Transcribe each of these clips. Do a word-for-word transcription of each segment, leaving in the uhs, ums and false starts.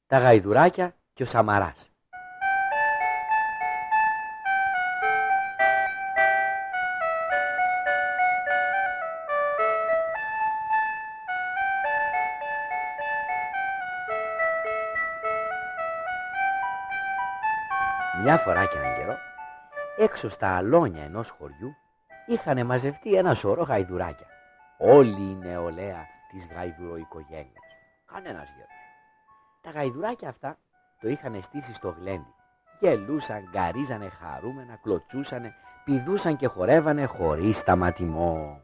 Τα γαϊδουράκια και ο Σαμαράς. Μια φορά και έναν καιρό, έξω στα αλόνια ενός χωριού είχανε μαζευτεί ένα σωρό γαϊδουράκια. Όλη η νεολαία της γαϊδουροοικογένειας. Κανένας γέρος. Τα γαϊδουράκια αυτά το είχαν στήσει στο γλέντι. Γελούσαν, γκαρίζανε χαρούμενα, κλωτσούσανε, πηδούσαν και χορεύανε χωρίς σταματημό.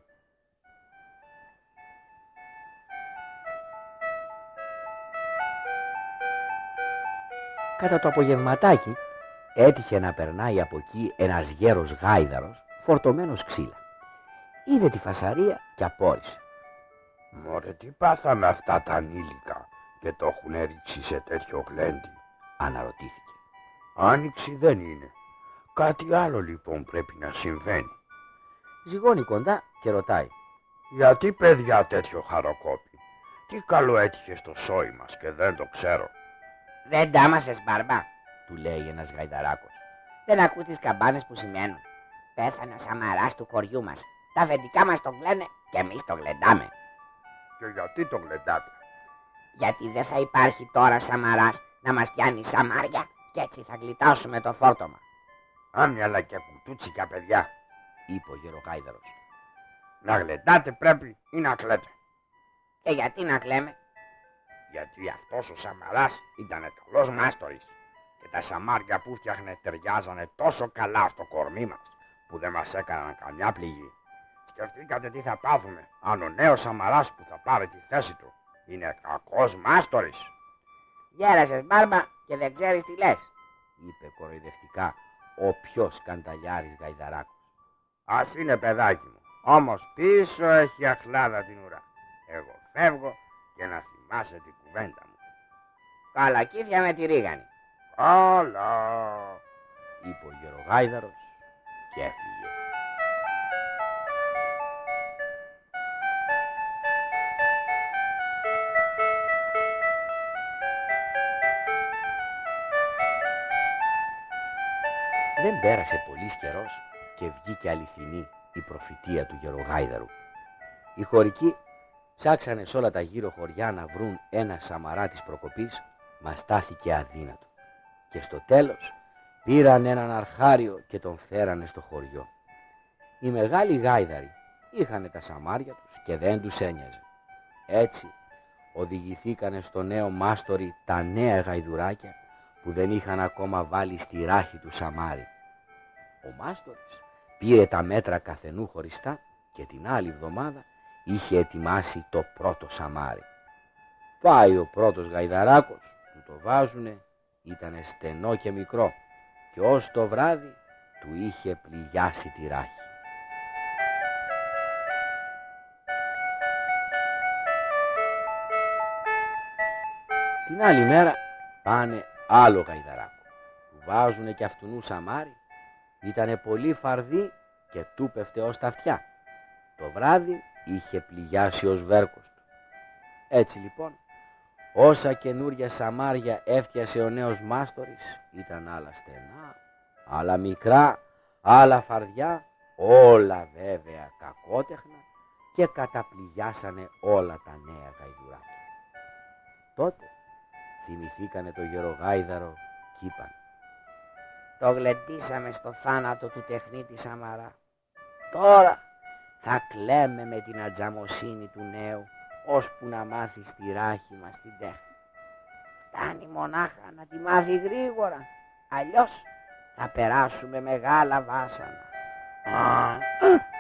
Κατά το απογευματάκι έτυχε να περνάει από εκεί ένας γέρος γάιδαρος φορτωμένος ξύλα. Είδε τη φασαρία και απόρρισε. Μωρέ, τι πάθαμε αυτά τα ανήλικα και το έχουν ρίξει σε τέτοιο γλέντι, αναρωτήθηκε. Άνοιξη δεν είναι. Κάτι άλλο λοιπόν πρέπει να συμβαίνει. Ζυγώνει κοντά και ρωτάει. Γιατί παιδιά τέτοιο χαροκόπι? Τι καλό έτυχε στο σόι μας και δεν το ξέρω. Δεν τα άμαθες, μπάρμπα, του λέει ένας γαϊδαράκος. Δεν ακούς τις καμπάνες που σημαίνουν? Πέθανε ο Σαμαράς του χωριού μας. Τα αφεντικά μας τον κλαίνε και εμείς τον γλεντάμε. Και γιατί τον γλεντάτε? Γιατί δεν θα υπάρχει τώρα Σαμαράς να μας πιάνει σαμάρια και έτσι θα γλιτώσουμε το φόρτωμα. Άμυαλα και κουτούτσικα παιδιά, είπε ο γερογάιδαρος. Να γλεντάτε πρέπει ή να κλαίτε? Και γιατί να κλαίμε? Γιατί αυτός ο Σαμαράς ήταν καλός μάστορης και τα σαμάρια που φτιάχνε ταιριάζανε τόσο καλά στο κορμί μας που δεν μας έκαναν καμιά πληγή. Σκεφτήκατε τι θα πάθουμε αν ο νέος Σαμαράς που θα πάρει τη θέση του είναι κακός μάστορης? Γέρασες, μπάρμπα, και δεν ξέρεις τι λες, είπε κοροϊδευτικά ο πιο σκανταλιάρης γαϊδαράκος. Ας είναι παιδάκι μου, όμως πίσω έχει αχλάδα την ουρά. Εγώ φεύγω και να θυμάσαι την κουβέντα μου. Καλακίδια με τη ρίγανη. Καλά, είπε ο γερογάιδαρος και έφυγε. Δεν πέρασε πολύς καιρός και βγήκε αληθινή η προφητεία του γερογάιδαρου. Οι χωρικοί ψάξανε σ' όλα τα γύρω χωριά να βρουν ένα Σαμαρά της προκοπής, μα στάθηκε αδύνατο. Και στο τέλος πήραν έναν αρχάριο και τον φέρανε στο χωριό. Οι μεγάλοι γάιδαροι είχανε τα σαμάρια τους και δεν τους ένοιαζε. Έτσι οδηγηθήκανε στο νέο μάστορι τα νέα γαϊδουράκια που δεν είχαν ακόμα βάλει στη ράχη του σαμάρι. Ο μάστορης πήρε τα μέτρα καθενού χωριστά και την άλλη εβδομάδα είχε ετοιμάσει το πρώτο σαμάρι. Πάει ο πρώτος γαϊδαράκος, του το βάζουνε, ήτανε στενό και μικρό και ως το βράδυ του είχε πληγιάσει τη ράχη. Την άλλη μέρα πάνε άλλο γαϊδαράκο, του βάζουνε και αυτουνού σαμάρι, ήτανε πολύ φαρδί και του πέφτε ως τα αυτιά. Το βράδυ είχε πληγιάσει ο σβέρκος του. Έτσι λοιπόν, όσα καινούρια σαμάρια έφτιασε ο νέος μάστορης, ήταν άλλα στενά, άλλα μικρά, άλλα φαρδιά, όλα βέβαια κακότεχνα και καταπληγιάσανε όλα τα νέα γαϊδουράκια. Τότε θυμηθήκανε το γερογάιδαρο κι είπαν: Το γλεντήσαμε στο θάνατο του τεχνίτη Σαμαρά. Τώρα θα κλαίμε με την ατζαμοσύνη του νέου, ώσπου να μάθει στη ράχη μας την τέχνη. Φτάνει μονάχα να τη μάθει γρήγορα, αλλιώς θα περάσουμε μεγάλα βάσανα. Α,